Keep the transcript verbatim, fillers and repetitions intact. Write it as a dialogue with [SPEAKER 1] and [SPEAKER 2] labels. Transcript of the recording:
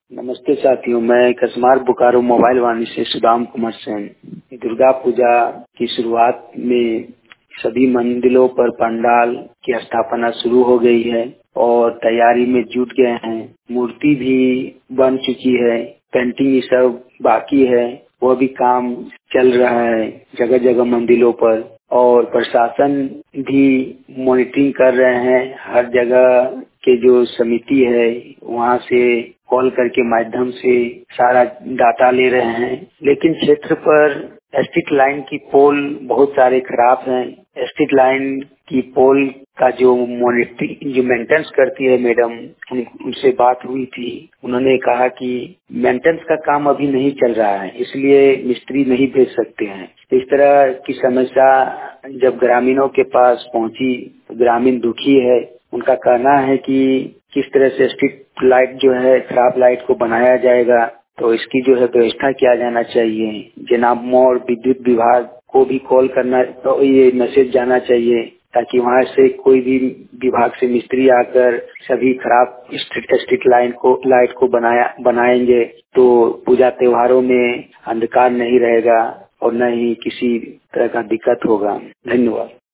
[SPEAKER 1] नमस्ते साथियों, मैं कसमार बोकारो मोबाइल वाणी से सुदाम कुमार सेन। दुर्गा पूजा की शुरुआत में सभी मंदिरों पर पंडाल की स्थापना शुरू हो गई है और तैयारी में जुट गए हैं। मूर्ति भी बन चुकी है, पेंटिंग ये सब बाकी है, वो भी काम चल रहा है जगह जगह मंदिरों पर। और प्रशासन भी मॉनिटरिंग कर रहे हैं। हर जगह के जो समिति है वहाँ से कॉल करके माध्यम से सारा डाटा ले रहे हैं। लेकिन क्षेत्र पर स्ट्रीट लाइन की पोल बहुत सारे खराब हैं। स्ट्रीट लाइन की पोल का जो मॉनिटरिंग जो मेंटेनेंस करती है मैडम, उन, उनसे बात हुई थी। उन्होंने कहा कि मेंटेनेंस का काम अभी नहीं चल रहा है, इसलिए मिस्त्री नहीं भेज सकते हैं। इस तरह की समस्या जब ग्रामीणों के पास पहुंची तो ग्रामीण दुखी है। उनका कहना है कि किस तरह से स्ट्रीट लाइट जो है खराब लाइट को बनाया जाएगा, तो इसकी जो है व्यवस्था किया जाना चाहिए। जनाब और विद्युत विभाग को भी कॉल करना, तो ये मैसेज जाना चाहिए ताकि वहां से कोई भी विभाग से मिस्त्री आकर सभी खराब स्ट्रीट स्ट्रीट लाइन को लाइट को बनाया बनाएंगे तो पूजा त्योहारों में अंधकार नहीं रहेगा और न ही किसी तरह का दिक्कत होगा। धन्यवाद।